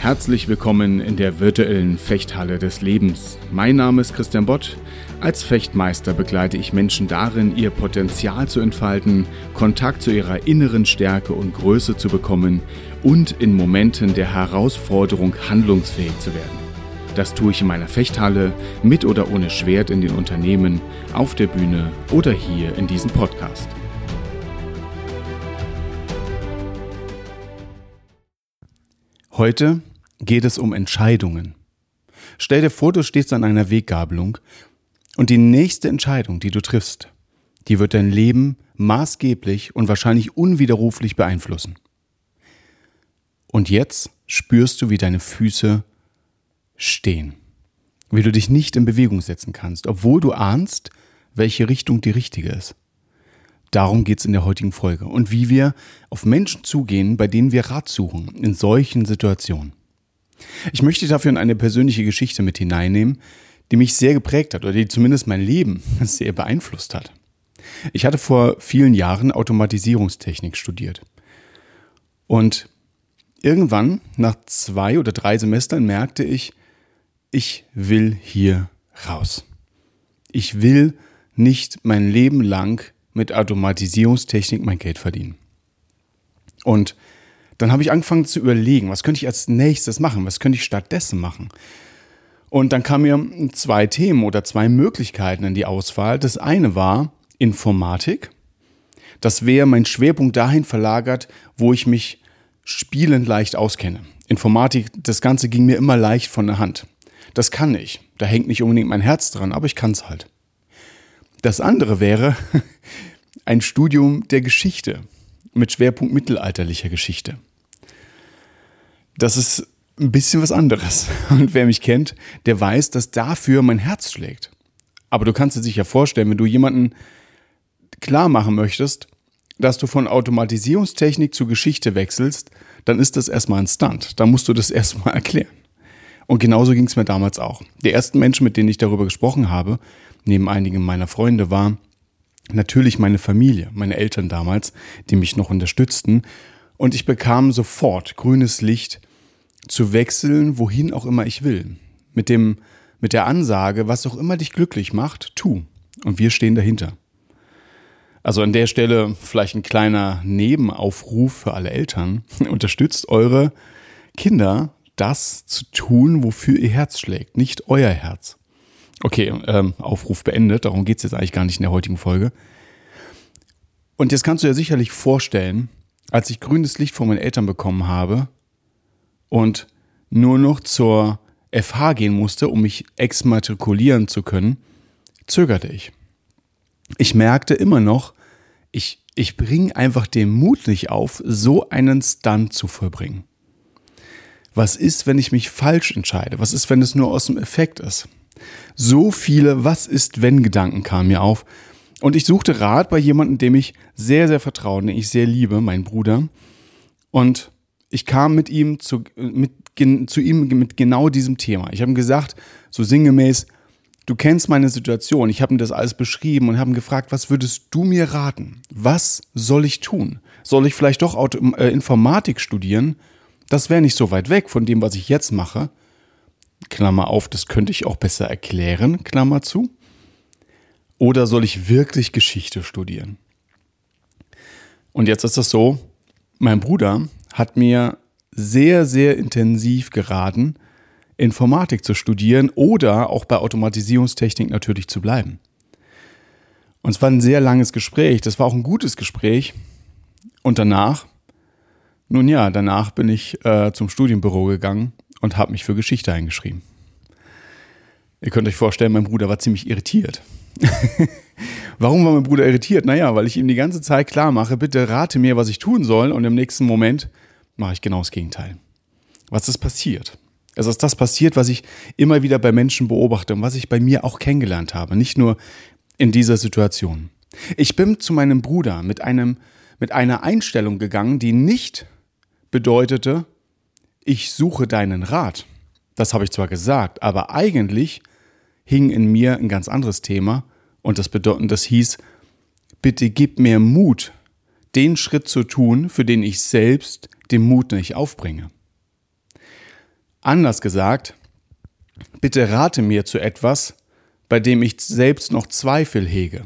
Herzlich willkommen in der virtuellen Fechthalle des Lebens. Mein Name ist Christian Bott. Als Fechtmeister begleite ich Menschen darin, ihr Potenzial zu entfalten, Kontakt zu ihrer inneren Stärke und Größe zu bekommen und in Momenten der Herausforderung handlungsfähig zu werden. Das tue ich in meiner Fechthalle, mit oder ohne Schwert in den Unternehmen, auf der Bühne oder hier in diesem Podcast. Heute geht es um Entscheidungen. Stell dir vor, du stehst an einer Weggabelung und die nächste Entscheidung, die du triffst, die wird dein Leben maßgeblich und wahrscheinlich unwiderruflich beeinflussen. Und jetzt spürst du, wie deine Füße stehen, wie du dich nicht in Bewegung setzen kannst, obwohl du ahnst, welche Richtung die richtige ist. Darum geht es in der heutigen Folge und wie wir auf Menschen zugehen, bei denen wir Rat suchen in solchen Situationen. Ich möchte dafür in eine persönliche Geschichte mit hineinnehmen, die mich sehr geprägt hat oder die zumindest mein Leben sehr beeinflusst hat. Ich hatte vor vielen Jahren Automatisierungstechnik studiert. Und irgendwann, nach 2 oder 3 Semestern, merkte ich will hier raus. Ich will nicht mein Leben lang mit Automatisierungstechnik mein Geld verdienen. Und dann habe ich angefangen zu überlegen, was könnte ich als nächstes machen, was könnte ich stattdessen machen. Und dann kamen mir 2 Themen oder 2 Möglichkeiten in die Auswahl. Das eine war Informatik. Das wäre mein Schwerpunkt dahin verlagert, wo ich mich spielend leicht auskenne. Informatik, das Ganze ging mir immer leicht von der Hand. Das kann ich. Da hängt nicht unbedingt mein Herz dran, aber ich kann es halt. Das andere wäre ein Studium der Geschichte mit Schwerpunkt mittelalterlicher Geschichte. Das ist ein bisschen was anderes. Und wer mich kennt, der weiß, dass dafür mein Herz schlägt. Aber du kannst dir sicher vorstellen, wenn du jemanden klar machen möchtest, dass du von Automatisierungstechnik zu Geschichte wechselst, dann ist das erstmal ein Stunt. Da musst du das erstmal erklären. Und genauso ging es mir damals auch. Die ersten Menschen, mit denen ich darüber gesprochen habe, neben einigen meiner Freunde, war natürlich meine Familie, meine Eltern damals, die mich noch unterstützten. Und ich bekam sofort grünes Licht zu wechseln, wohin auch immer ich will. Mit der Ansage, was auch immer dich glücklich macht, tu. Und wir stehen dahinter. Also an der Stelle vielleicht ein kleiner Nebenaufruf für alle Eltern. Unterstützt eure Kinder, das zu tun, wofür ihr Herz schlägt, nicht euer Herz. Okay, Aufruf beendet, darum geht es jetzt eigentlich gar nicht in der heutigen Folge. Und jetzt kannst du dir sicherlich vorstellen, als ich grünes Licht von meinen Eltern bekommen habe und nur noch zur FH gehen musste, um mich exmatrikulieren zu können, zögerte ich. Ich merkte immer noch, ich bringe einfach den Mut nicht auf, so einen Stunt zu vollbringen. Was ist, wenn ich mich falsch entscheide? Was ist, wenn es nur aus dem Effekt ist? So viele Was-ist-wenn-Gedanken kamen mir auf. Und ich suchte Rat bei jemandem, dem ich sehr, sehr vertraue, den ich sehr liebe, meinen Bruder. Und ich kam mit ihm zu ihm mit genau diesem Thema. Ich habe ihm gesagt, so sinngemäß, du kennst meine Situation. Ich habe ihm das alles beschrieben und habe ihn gefragt, was würdest du mir raten? Was soll ich tun? Soll ich vielleicht doch Informatik studieren? Das wäre nicht so weit weg von dem, was ich jetzt mache. Klammer auf, das könnte ich auch besser erklären, Klammer zu. Oder soll ich wirklich Geschichte studieren? Und jetzt ist es so, mein Bruder hat mir sehr, sehr intensiv geraten, Informatik zu studieren oder auch bei Automatisierungstechnik natürlich zu bleiben. Und es war ein sehr langes Gespräch, das war auch ein gutes Gespräch. Und danach bin ich zum Studienbüro gegangen und habe mich für Geschichte eingeschrieben. Ihr könnt euch vorstellen, mein Bruder war ziemlich irritiert. Warum war mein Bruder irritiert? Naja, weil ich ihm die ganze Zeit klar mache, bitte rate mir, was ich tun soll, und im nächsten Moment mache ich genau das Gegenteil. Was ist passiert? Es ist das passiert, was ich immer wieder bei Menschen beobachte und was ich bei mir auch kennengelernt habe, nicht nur in dieser Situation. Ich bin zu meinem Bruder mit einer Einstellung gegangen, die nicht bedeutete, ich suche deinen Rat. Das habe ich zwar gesagt, aber eigentlich hing in mir ein ganz anderes Thema und das hieß, bitte gib mir Mut, den Schritt zu tun, für den ich selbst den Mut nicht aufbringe. Anders gesagt, bitte rate mir zu etwas, bei dem ich selbst noch Zweifel hege.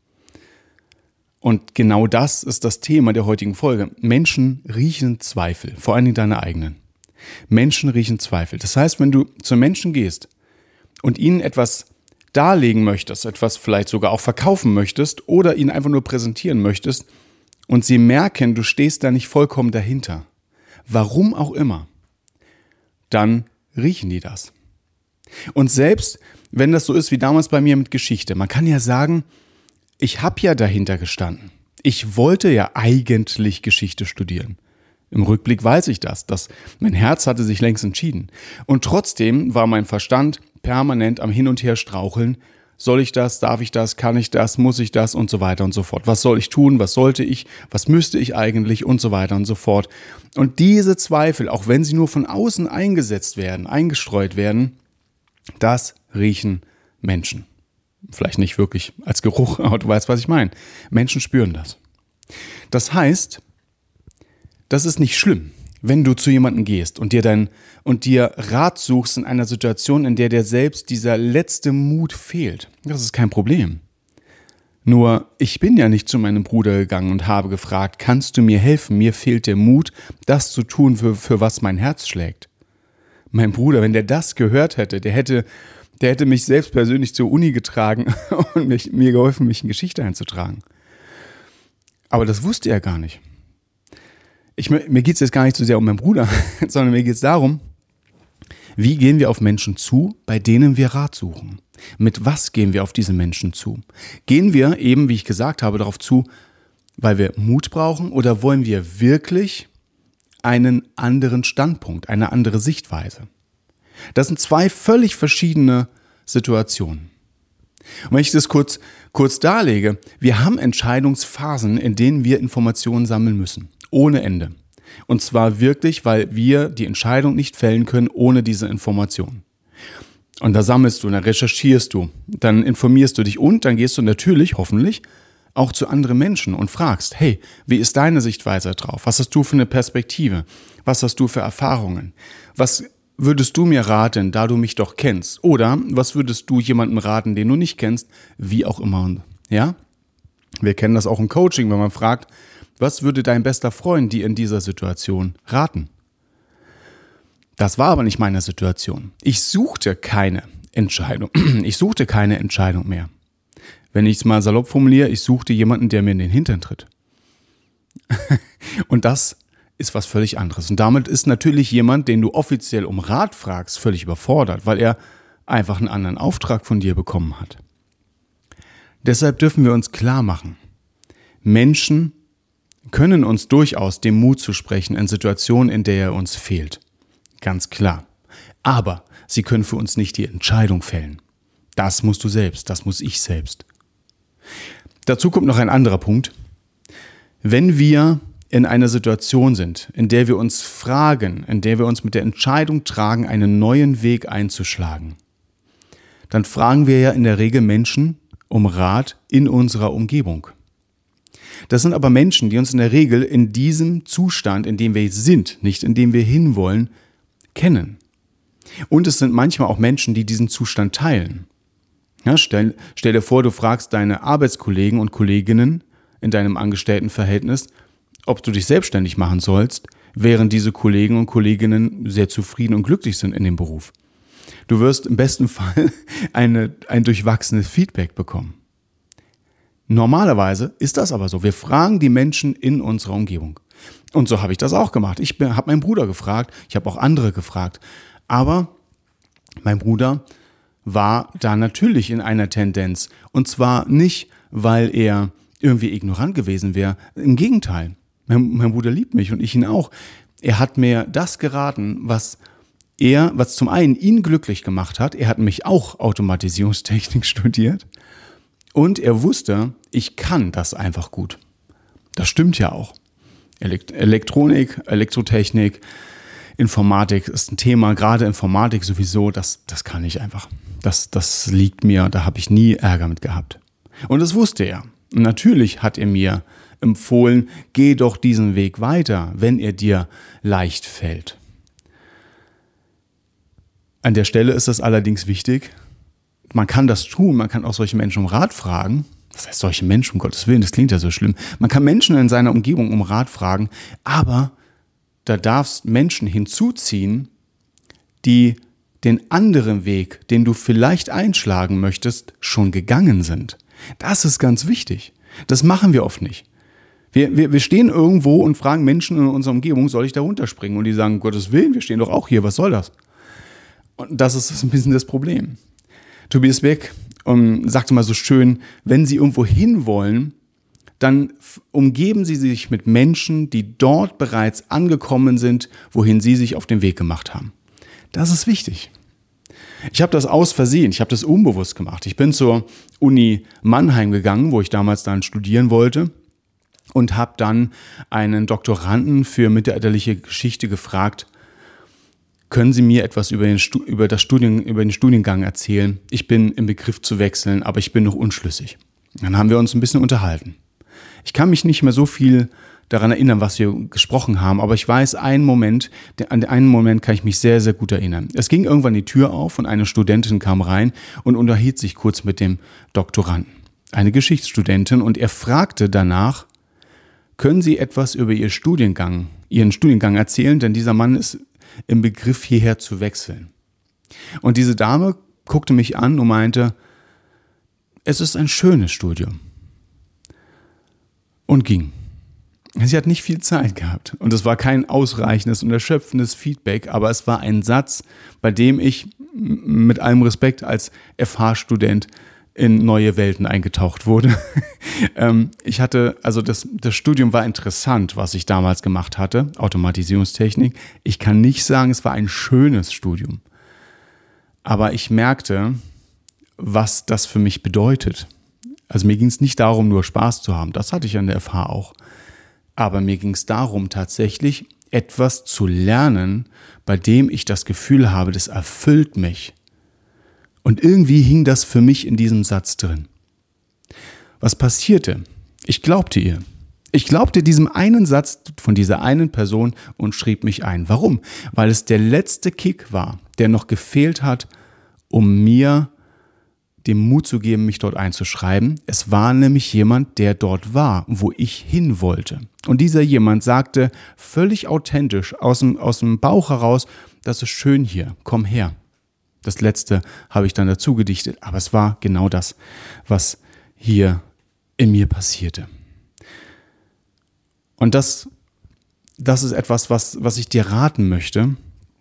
Und genau das ist das Thema der heutigen Folge. Menschen riechen Zweifel, vor allen Dingen deine eigenen. Menschen riechen Zweifel. Das heißt, wenn du zu Menschen gehst und ihnen etwas darlegen möchtest, etwas vielleicht sogar auch verkaufen möchtest oder ihnen einfach nur präsentieren möchtest und sie merken, du stehst da nicht vollkommen dahinter, warum auch immer, dann riechen die das. Und selbst wenn das so ist wie damals bei mir mit Geschichte, man kann ja sagen, ich habe ja dahinter gestanden. Ich wollte ja eigentlich Geschichte studieren. Im Rückblick weiß ich das, dass mein Herz hatte sich längst entschieden. Und trotzdem war mein Verstand permanent am Hin und Her straucheln. Soll ich das, darf ich das, kann ich das, muss ich das und so weiter und so fort. Was soll ich tun, was sollte ich, was müsste ich eigentlich und so weiter und so fort. Und diese Zweifel, auch wenn sie nur von außen eingesetzt werden, eingestreut werden, das riechen Menschen. Vielleicht nicht wirklich als Geruch, aber du weißt, was ich meine. Menschen spüren das. Das heißt, das ist nicht schlimm, wenn du zu jemandem gehst und dir Rat suchst in einer Situation, in der dir selbst dieser letzte Mut fehlt. Das ist kein Problem. Nur, ich bin ja nicht zu meinem Bruder gegangen und habe gefragt, kannst du mir helfen? Mir fehlt der Mut, das zu tun, für was mein Herz schlägt. Mein Bruder, wenn der das gehört hätte, der hätte mich selbst persönlich zur Uni getragen und mir geholfen, mich in Geschichte einzutragen. Aber das wusste er gar nicht. Mir geht es jetzt gar nicht so sehr um meinen Bruder, sondern mir geht es darum, wie gehen wir auf Menschen zu, bei denen wir Rat suchen? Mit was gehen wir auf diese Menschen zu? Gehen wir eben, wie ich gesagt habe, darauf zu, weil wir Mut brauchen, oder wollen wir wirklich einen anderen Standpunkt, eine andere Sichtweise? Das sind zwei völlig verschiedene Situationen. Und wenn ich das kurz darlege, wir haben Entscheidungsphasen, in denen wir Informationen sammeln müssen, ohne Ende. Und zwar wirklich, weil wir die Entscheidung nicht fällen können ohne diese Informationen. Und da sammelst du, dann recherchierst du, dann informierst du dich und dann gehst du natürlich, hoffentlich, auch zu anderen Menschen und fragst, hey, wie ist deine Sichtweise drauf? Was hast du für eine Perspektive? Was hast du für Erfahrungen? Was würdest du mir raten, da du mich doch kennst? Oder was würdest du jemandem raten, den du nicht kennst? Wie auch immer. Ja? Wir kennen das auch im Coaching, wenn man fragt, was würde dein bester Freund dir in dieser Situation raten? Das war aber nicht meine Situation. Ich suchte keine Entscheidung. Ich suchte keine Entscheidung mehr. Wenn ich es mal salopp formuliere, ich suchte jemanden, der mir in den Hintern tritt. Und das ist was völlig anderes. Und damit ist natürlich jemand, den du offiziell um Rat fragst, völlig überfordert, weil er einfach einen anderen Auftrag von dir bekommen hat. Deshalb dürfen wir uns klar machen, Menschen können uns durchaus den Mut zusprechen in Situationen, in der er uns fehlt. Ganz klar. Aber sie können für uns nicht die Entscheidung fällen. Das musst du selbst, das muss ich selbst. Dazu kommt noch ein anderer Punkt. Wenn wir in einer Situation sind, in der wir uns fragen, in der wir uns mit der Entscheidung tragen, einen neuen Weg einzuschlagen, dann fragen wir ja in der Regel Menschen um Rat in unserer Umgebung. Das sind aber Menschen, die uns in der Regel in diesem Zustand, in dem wir sind, nicht in dem wir hinwollen, kennen. Und es sind manchmal auch Menschen, die diesen Zustand teilen. Ja, stell dir vor, du fragst deine Arbeitskollegen und Kolleginnen in deinem Angestelltenverhältnis, ob du dich selbstständig machen sollst, während diese Kollegen und Kolleginnen sehr zufrieden und glücklich sind in dem Beruf. Du wirst im besten Fall ein durchwachsenes Feedback bekommen. Normalerweise ist das aber so. Wir fragen die Menschen in unserer Umgebung. Und so habe ich das auch gemacht. Ich habe meinen Bruder gefragt, ich habe auch andere gefragt. Aber mein Bruder war da natürlich in einer Tendenz. Und zwar nicht, weil er irgendwie ignorant gewesen wäre. Im Gegenteil. Mein Bruder liebt mich und ich ihn auch. Er hat mir das geraten, was zum einen ihn glücklich gemacht hat. Er hat mich auch Automatisierungstechnik studiert. Und er wusste, ich kann das einfach gut. Das stimmt ja auch. Elektronik, Elektrotechnik, Informatik ist ein Thema, gerade Informatik sowieso, das kann ich einfach. Das liegt mir, da habe ich nie Ärger mit gehabt. Und das wusste er. Und natürlich hat er mir empfohlen, geh doch diesen Weg weiter, wenn er dir leicht fällt. An der Stelle ist es allerdings wichtig, man kann das tun, man kann auch solche Menschen um Rat fragen. Das heißt, solche Menschen, um Gottes Willen, das klingt ja so schlimm. Man kann Menschen in seiner Umgebung um Rat fragen, aber da darfst Menschen hinzuziehen, die den anderen Weg, den du vielleicht einschlagen möchtest, schon gegangen sind. Das ist ganz wichtig. Das machen wir oft nicht. Wir stehen irgendwo und fragen Menschen in unserer Umgebung, soll ich da runterspringen? Und die sagen, um Gottes Willen, wir stehen doch auch hier, was soll das? Und das ist ein bisschen das Problem. Tobias Beck sagte mal so schön, wenn Sie irgendwo hinwollen, dann umgeben Sie sich mit Menschen, die dort bereits angekommen sind, wohin Sie sich auf den Weg gemacht haben. Das ist wichtig. Ich habe das aus Versehen, ich habe das unbewusst gemacht. Ich bin zur Uni Mannheim gegangen, wo ich damals dann studieren wollte und habe dann einen Doktoranden für mittelalterliche Geschichte gefragt, können Sie mir etwas über den Studiengang erzählen? Ich bin im Begriff zu wechseln, aber ich bin noch unschlüssig. Dann haben wir uns ein bisschen unterhalten. Ich kann mich nicht mehr so viel daran erinnern, was wir gesprochen haben, aber ich weiß an einen Moment kann ich mich sehr, sehr gut erinnern. Es ging irgendwann die Tür auf und eine Studentin kam rein und unterhielt sich kurz mit dem Doktoranden. Eine Geschichtsstudentin, und er fragte danach, können Sie etwas über Ihren Studiengang erzählen, denn dieser Mann ist im Begriff hierher zu wechseln. Und diese Dame guckte mich an und meinte, es ist ein schönes Studium. Und ging. Sie hat nicht viel Zeit gehabt und es war kein ausreichendes und erschöpfendes Feedback, aber es war ein Satz, bei dem ich mit allem Respekt als FH-Student in neue Welten eingetaucht wurde. Das Studium war interessant, was ich damals gemacht hatte, Automatisierungstechnik. Ich kann nicht sagen, es war ein schönes Studium. Aber ich merkte, was das für mich bedeutet. Also mir ging es nicht darum, nur Spaß zu haben. Das hatte ich an der FH auch. Aber mir ging es darum, tatsächlich etwas zu lernen, bei dem ich das Gefühl habe, das erfüllt mich. Und irgendwie hing das für mich in diesem Satz drin. Was passierte? Ich glaubte ihr. Ich glaubte diesem einen Satz von dieser einen Person und schrieb mich ein. Warum? Weil es der letzte Kick war, der noch gefehlt hat, um mir den Mut zu geben, mich dort einzuschreiben. Es war nämlich jemand, der dort war, wo ich hin wollte. Und dieser jemand sagte völlig authentisch aus dem Bauch heraus, das ist schön hier, komm her. Das Letzte habe ich dann dazu gedichtet, aber es war genau das, was hier in mir passierte. Und das ist etwas, was ich dir raten möchte.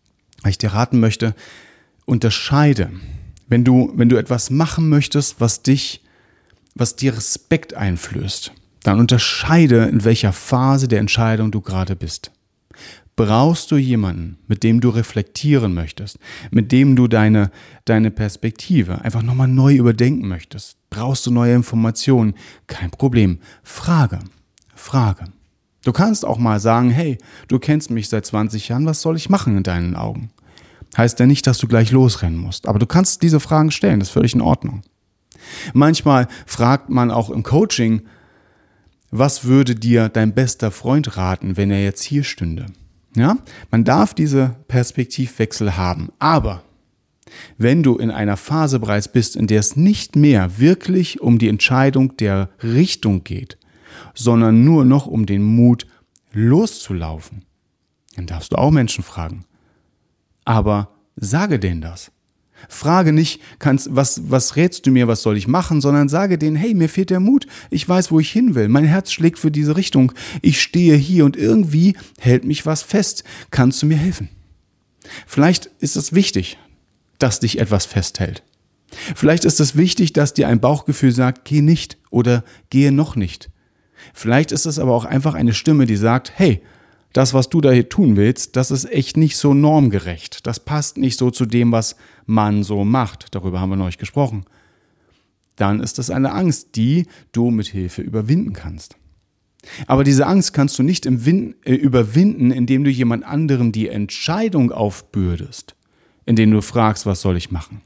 Unterscheide. Wenn du etwas machen möchtest, was dir Respekt einflößt, dann unterscheide, in welcher Phase der Entscheidung du gerade bist. Brauchst du jemanden, mit dem du reflektieren möchtest, mit dem du deine Perspektive einfach nochmal neu überdenken möchtest? Brauchst du neue Informationen? Kein Problem. Frage. Du kannst auch mal sagen, hey, du kennst mich seit 20 Jahren, was soll ich machen in deinen Augen? Heißt ja nicht, dass du gleich losrennen musst, aber du kannst diese Fragen stellen, das ist völlig in Ordnung. Manchmal fragt man auch im Coaching, was würde dir dein bester Freund raten, wenn er jetzt hier stünde? Ja, man darf diese Perspektivwechsel haben, aber wenn du in einer Phase bereits bist, in der es nicht mehr wirklich um die Entscheidung der Richtung geht, sondern nur noch um den Mut loszulaufen, dann darfst du auch Menschen fragen. Aber sage denen das. Frage nicht, was rätst du mir, was soll ich machen, sondern sage denen, hey, mir fehlt der Mut, ich weiß, wo ich hin will, mein Herz schlägt für diese Richtung, ich stehe hier und irgendwie hält mich was fest, kannst du mir helfen? Vielleicht ist es wichtig, dass dich etwas festhält. Vielleicht ist es wichtig, dass dir ein Bauchgefühl sagt, geh nicht oder gehe noch nicht. Vielleicht ist es aber auch einfach eine Stimme, die sagt, hey, das, was du da hier tun willst, das ist echt nicht so normgerecht. Das passt nicht so zu dem, was man so macht. Darüber haben wir neulich gesprochen. Dann ist das eine Angst, die du mit Hilfe überwinden kannst. Aber diese Angst kannst du nicht überwinden, indem du jemand anderem die Entscheidung aufbürdest, indem du fragst, was soll ich machen?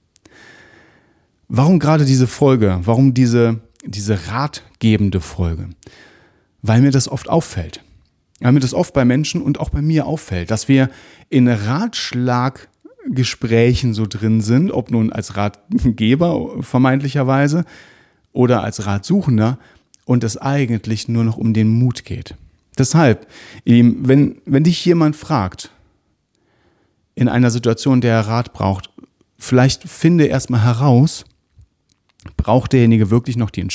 Warum gerade diese Folge? Warum diese ratgebende Folge? Weil mir das oft auffällt. Weil mir das oft bei Menschen und auch bei mir auffällt, dass wir in Ratschlag Gesprächen so drin sind, ob nun als Ratgeber vermeintlicherweise oder als Ratsuchender und es eigentlich nur noch um den Mut geht. Deshalb, wenn dich jemand fragt, in einer Situation, der er Rat braucht, vielleicht finde erstmal heraus, braucht derjenige wirklich noch die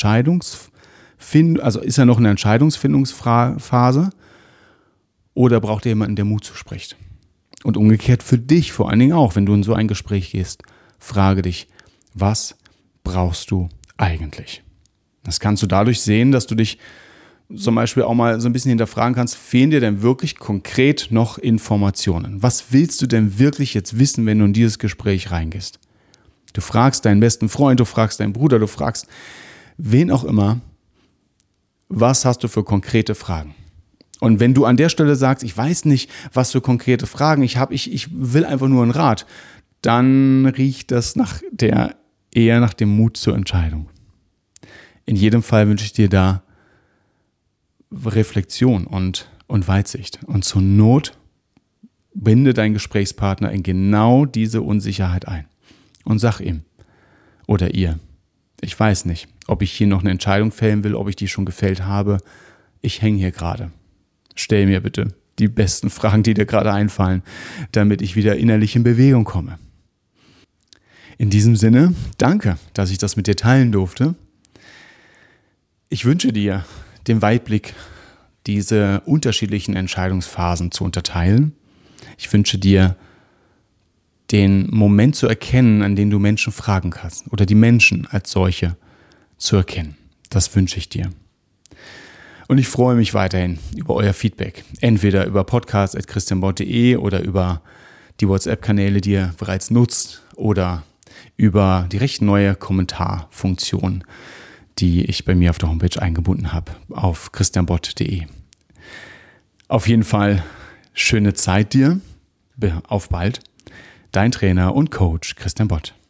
also ist er noch in der Entscheidungsfindungsphase oder braucht er jemanden, der Mut zuspricht? Und umgekehrt für dich vor allen Dingen auch, wenn du in so ein Gespräch gehst, frage dich, was brauchst du eigentlich? Das kannst du dadurch sehen, dass du dich zum Beispiel auch mal so ein bisschen hinterfragen kannst, fehlen dir denn wirklich konkret noch Informationen? Was willst du denn wirklich jetzt wissen, wenn du in dieses Gespräch reingehst? Du fragst deinen besten Freund, du fragst deinen Bruder, du fragst wen auch immer, was hast du für konkrete Fragen? Und wenn du an der Stelle sagst, ich weiß nicht, was für konkrete Fragen ich habe, ich will einfach nur einen Rat, dann riecht das eher nach dem Mut zur Entscheidung. In jedem Fall wünsche ich dir da Reflexion und Weitsicht. Und zur Not binde deinen Gesprächspartner in genau diese Unsicherheit ein und sag ihm oder ihr, ich weiß nicht, ob ich hier noch eine Entscheidung fällen will, ob ich die schon gefällt habe. Ich hänge hier gerade. Stell mir bitte die besten Fragen, die dir gerade einfallen, damit ich wieder innerlich in Bewegung komme. In diesem Sinne, danke, dass ich das mit dir teilen durfte. Ich wünsche dir den Weitblick, diese unterschiedlichen Entscheidungsphasen zu unterteilen. Ich wünsche dir, den Moment zu erkennen, an dem du Menschen fragen kannst oder die Menschen als solche zu erkennen. Das wünsche ich dir. Und ich freue mich weiterhin über euer Feedback. Entweder über podcast@christianbott.de oder über die WhatsApp-Kanäle, die ihr bereits nutzt oder über die recht neue Kommentarfunktion, die ich bei mir auf der Homepage eingebunden habe, auf christianbott.de. Auf jeden Fall schöne Zeit dir. Auf bald. Dein Trainer und Coach Christian Bott.